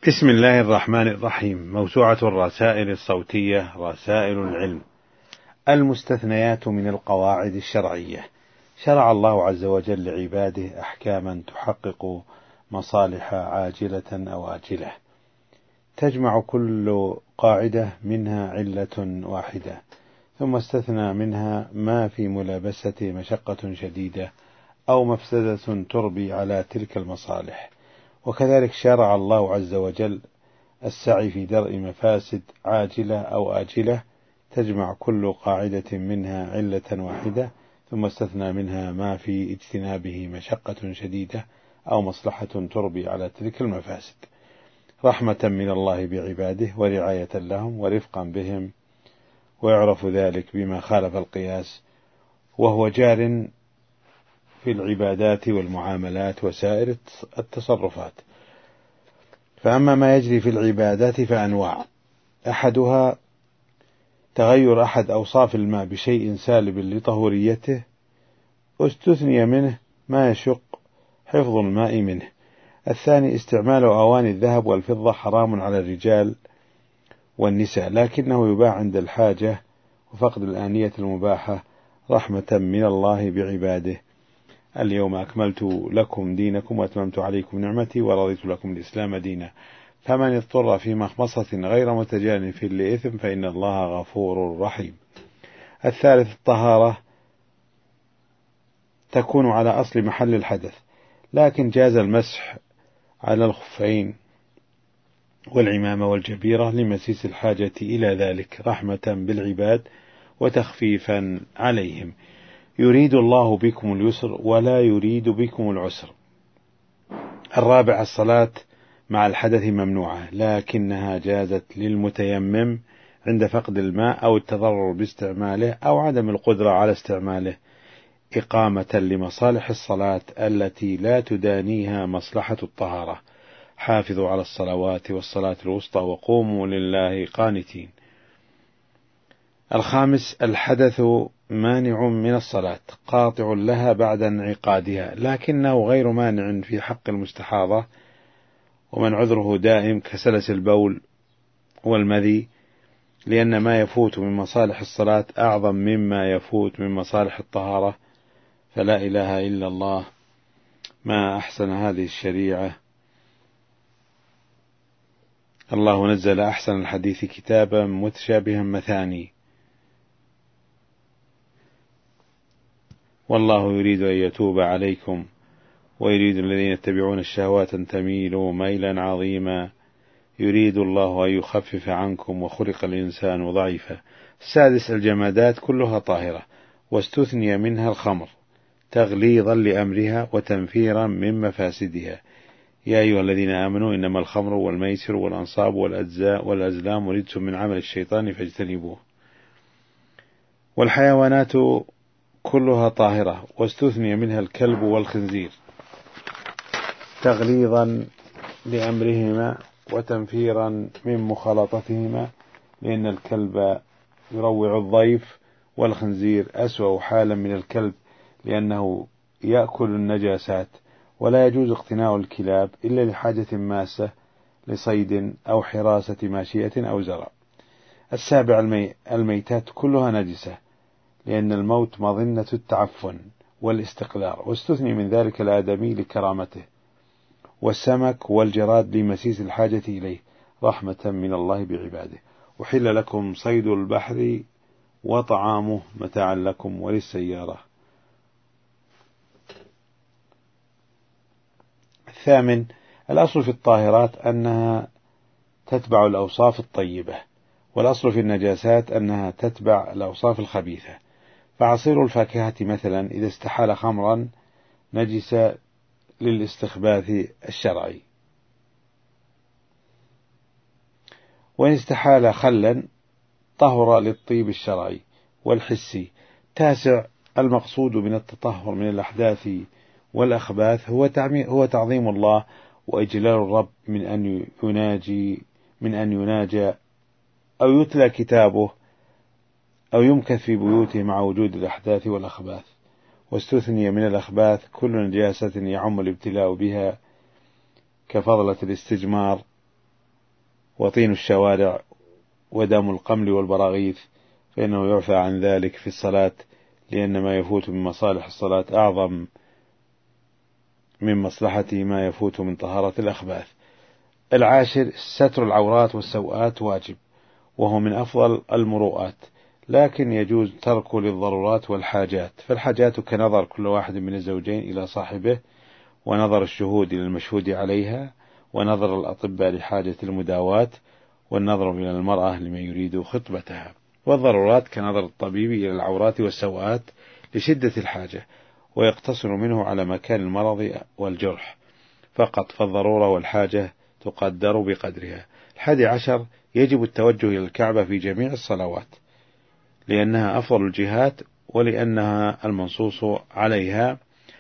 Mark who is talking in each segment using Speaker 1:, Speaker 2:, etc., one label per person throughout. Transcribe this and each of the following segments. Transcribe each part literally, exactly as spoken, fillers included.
Speaker 1: بسم الله الرحمن الرحيم. موسوعة الرسائل الصوتية رسائل العلم. المستثنيات من القواعد الشرعية. شرع الله عز وجل لعباده أحكاما تحقق مصالح عاجلة أو آجلة، تجمع كل قاعدة منها علة واحدة، ثم استثنى منها ما في ملابسة مشقة شديدة أو مفسدة تربي على تلك المصالح. وكذلك شرع الله عز وجل السعي في درء مفاسد عاجلة أو آجلة، تجمع كل قاعدة منها علة واحدة، ثم استثنى منها ما في اجتنابه مشقة شديدة أو مصلحة تربي على تلك المفاسد، رحمة من الله بعباده ورعاية لهم ورفقا بهم. ويعرف ذلك بما خالف القياس، وهو جار في العبادات والمعاملات وسائر التصرفات. فأما ما يجري في العبادات فأنواع: أحدها تغير أحد أوصاف الماء بشيء سالب لطهوريته، استثني منه ما يشق حفظ الماء منه. الثاني استعمال أواني الذهب والفضة حرام على الرجال والنساء، لكنه يباع عند الحاجة وفقد الآنية المباحة، رحمة من الله بعباده. اليوم أكملت لكم دينكم وأتممت عليكم نعمتي ورضيت لكم الإسلام دينا، فمن اضطر في مخمصة غير متجانف لإثم فإن الله غفور رحيم. الثالث الطهارة تكون على أصل محل الحدث، لكن جاز المسح على الخفين والعمامة والجبيرة لمسيس الحاجة إلى ذلك، رحمة بالعباد وتخفيفا عليهم. يريد الله بكم اليسر ولا يريد بكم العسر. الرابع الصلاة مع الحدث ممنوعة، لكنها جازت للمتيمم عند فقد الماء أو التضرر باستعماله أو عدم القدرة على استعماله، إقامة لمصالح الصلاة التي لا تدانيها مصلحة الطهارة. حافظوا على الصلوات والصلاة الوسطى وقوموا لله قانتين. الخامس الحدث مانع من الصلاة، قاطع لها بعد انعقادها، لكنه غير مانع في حق المستحاضة ومن عذره دائم كسلس البول والمذي، لأن ما يفوت من مصالح الصلاة أعظم مما يفوت من مصالح الطهارة. فلا إله إلا الله، ما أحسن هذه الشريعة. الله نزل أحسن الحديث كتابا متشابها مثاني، والله يريد أن يتوب عليكم ويريد الذين يتبعون الشهوات أن تميلوا ميلا عظيما، يريد الله أن يخفف عنكم وخلق الإنسان ضعيفا. السادس الجمادات كلها طاهرة، واستثني منها الخمر تغليظا لأمرها وتنفيرا من مفاسدها. يا أيها الذين آمنوا إنما الخمر والميسر والأنصاب والأزلام رجس من عمل الشيطان فاجتنبوه. والحيوانات كلها طاهرة، واستثني منها الكلب والخنزير تغليظا لأمرهما وتنفيرا من مخالطتهما، لأن الكلب يروع الضيف، والخنزير أسوأ حالا من الكلب لأنه يأكل النجاسات، ولا يجوز اقتناء الكلاب إلا لحاجة ماسة لصيد أو حراسة ماشية أو زرع. السابع المي... الميتات كلها نجسة، لأن الموت مظنة التعفن والاستقلال، واستثني من ذلك الآدمي لكرامته، والسمك والجراد لمسيس الحاجة إليه، رحمة من الله بعباده. وحل لكم صيد البحر وطعامه متاعا لكم وللسيارة. الثامن الأصل في الطاهرات أنها تتبع الأوصاف الطيبة، والأصل في النجاسات أنها تتبع الأوصاف الخبيثة. فعصير الفاكهة مثلا إذا استحال خمرا نجس للاستخباث الشرعي، وإن استحال خلا طهر للطيب الشرعي والحسي. تاسع المقصود من التطهر من الأحداث والأخباث هو هو تعظيم الله وإجلال الرب من أن يناجي من أن يناجى أو يتلى كتابه أو يمكث في بيوته مع وجود الأحداث والأخباث. واستثني من الأخباث كل نجاسة يعم الابتلاء بها كفضلة الاستجمار وطين الشوارع ودم القمل والبراغيث، فإنه يعفى عن ذلك في الصلاة، لأن ما يفوت من مصالح الصلاة أعظم من مصلحة ما يفوت من طهارة الأخباث. العاشر: ستر العورات والسوءات واجب، وهو من أفضل المروءات، لكن يجوز تركه للضرورات والحاجات، فالحاجات كنظر كل واحد من الزوجين إلى صاحبه، ونظر الشهود إلى المشهود عليها، ونظر الأطباء لحاجة المداواة، والنظر إلى المرأة لمن يريد خطبتها. والضرورات كنظر الطبيب إلى العورات والسوءات لشدة الحاجة، ويقتصر منه على مكان المرض والجرح فقط، فالضرورة والحاجة تقدر بقدرها. الحادي عشر: يجب التوجه إلى الكعبة في جميع الصلوات، لأنها أفضل الجهات، ولأنها المنصوص عليها: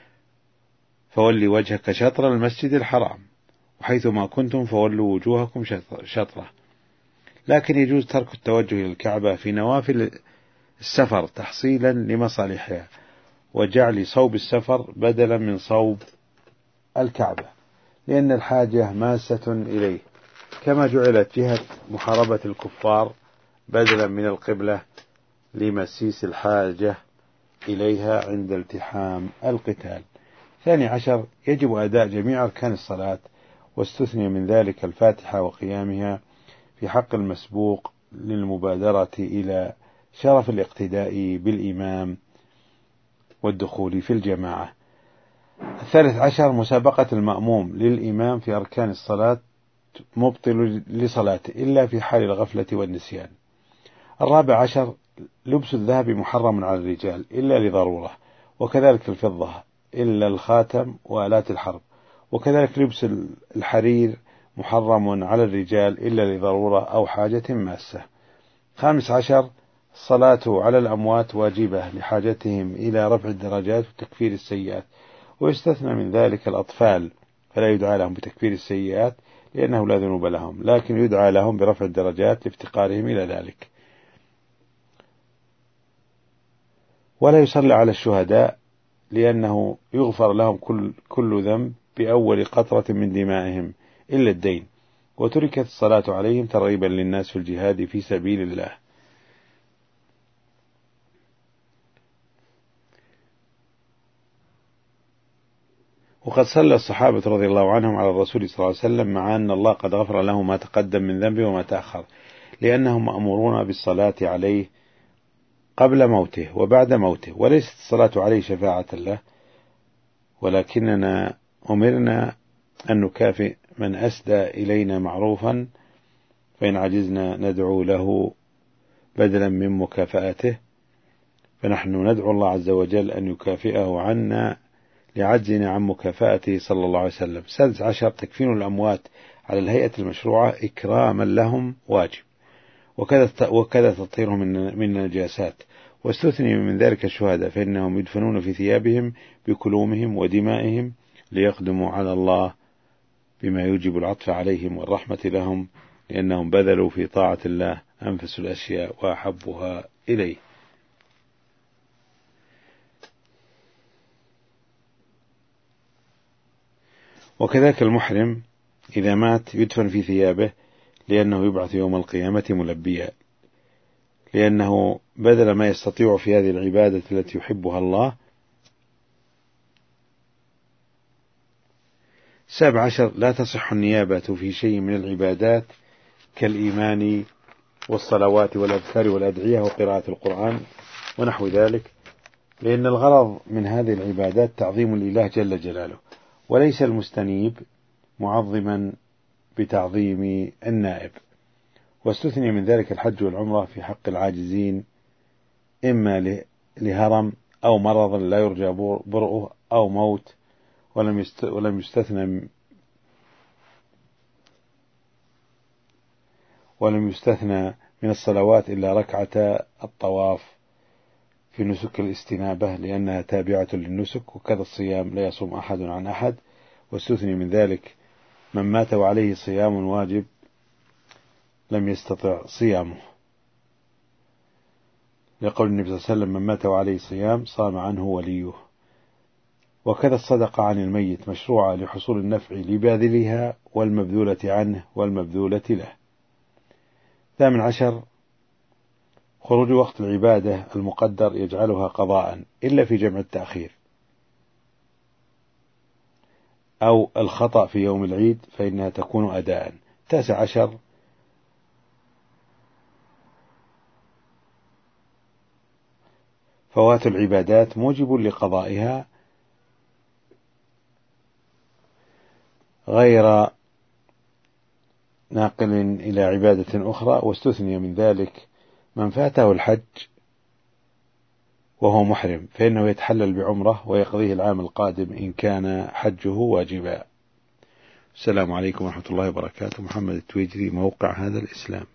Speaker 1: فولي وجهك شطر المسجد الحرام، وحيثما كنتم فولوا وجوهكم شطره. لكن يجوز ترك التوجه إلى الكعبة في نوافل السفر تحصيلا لمصالحها، وجعل صوب السفر بدلا من صوب الكعبة، لأن الحاجة ماسة إليه، كما جعلت جهة محاربة الكفار بدلا من القبلة لمسيس الحاجة إليها عند التحام القتال. ثاني عشر: يجب أداء جميع أركان الصلاة، واستثني من ذلك الفاتحة وقيامها في حق المسبوق للمبادرة إلى شرف الاقتداء بالإمام والدخول في الجماعة. الثالث عشر: مسابقة المأموم للإمام في أركان الصلاة مبطل لصلاته إلا في حال الغفلة والنسيان. الرابع عشر: لبس الذهب محرم على الرجال إلا لضرورة، وكذلك الفضة إلا الخاتم وآلات الحرب، وكذلك لبس الحرير محرم على الرجال إلا لضرورة أو حاجة ماسة. خامس عشر: الصلاة على الأموات واجبة لحاجتهم إلى رفع الدرجات وتكفير السيئات، ويستثنى من ذلك الأطفال، فلا يدعى لهم بتكفير السيئات لأنه لا ذنوب لهم، لكن يدعى لهم برفع الدرجات لافتقارهم إلى ذلك. ولا يصلى على الشهداء لأنه يغفر لهم كل, كل ذنب بأول قطرة من دمائهم إلا الدين، وتركت الصلاة عليهم ترغيبا للناس في الجهاد في سبيل الله. وقد صلى الصحابة رضي الله عنهم على الرسول صلى الله عليه وسلم، مع أن الله قد غفر له ما تقدم من ذنبه وما تأخر، لأنهم مأمورون بالصلاة عليه قبل موته وبعد موته، وليست الصلاة عليه شفاعة له، ولكننا أمرنا أن نكافئ من أسدى إلينا معروفا، فإن عجزنا ندعو له بدلا من مكافأته، فنحن ندعو الله عز وجل أن يكافئه عنا لعجزنا عن مكافأته صلى الله عليه وسلم. سادس عشر: تكفين الأموات على الهيئة المشروعة إكراما لهم واجب، وكذا وكذا تطهيرهم من النجاسات، واستثني من ذلك الشهداء، فإنهم يدفنون في ثيابهم بكلومهم ودمائهم ليقدموا على الله بما يوجب العطف عليهم والرحمة لهم، لأنهم بذلوا في طاعة الله أنفس الأشياء وأحبها إليه. وكذلك المحرم إذا مات يدفن في ثيابه، لأنه يبعث يوم القيامة ملبيا، لأنه بذل ما يستطيع في هذه العبادة التي يحبها الله. سابع عشر: لا تصح النيابة في شيء من العبادات كالإيمان والصلوات والأذكار والأدعية وقراءة القرآن ونحو ذلك، لأن الغرض من هذه العبادات تعظيم الإله جل جلاله، وليس المستنيب معظما بتعظيم النائب. واستثني من ذلك الحج والعمرة في حق العاجزين، إما لهرم أو مرض لا يرجى برؤه أو موت، ولم يستثنى ولم يستثنى من الصلوات إلا ركعة الطواف في نسك الاستنابة، لأنها تابعة للنسك، وكذا الصيام لا يصوم أحد عن أحد. واستثني من ذلك من مات وعليه صيام واجب لم يستطع صيامه، لقول النبي صلى الله عليه وسلم: من مات وعليه صيام صام عنه وليه. وكذا الصدقة عن الميت مشروعة لحصول النفع لباذلها والمبذولة عنه والمبذولة له. ثامن عشر: خروج وقت العبادة المقدر يجعلها قضاء إلا في جمع التأخير أو الخطأ في يوم العيد فإنها تكون أداء. تاسع عشر: فوات العبادات موجب لقضائها غير ناقل إلى عبادة أخرى، واستثني من ذلك من فاته الحج وهو محرم فإنه يتحلل بعمرة ويقضيه العام القادم إن كان حجه واجبا. السلام عليكم ورحمة الله وبركاته. محمد التويجري، موقع هذا الإسلام.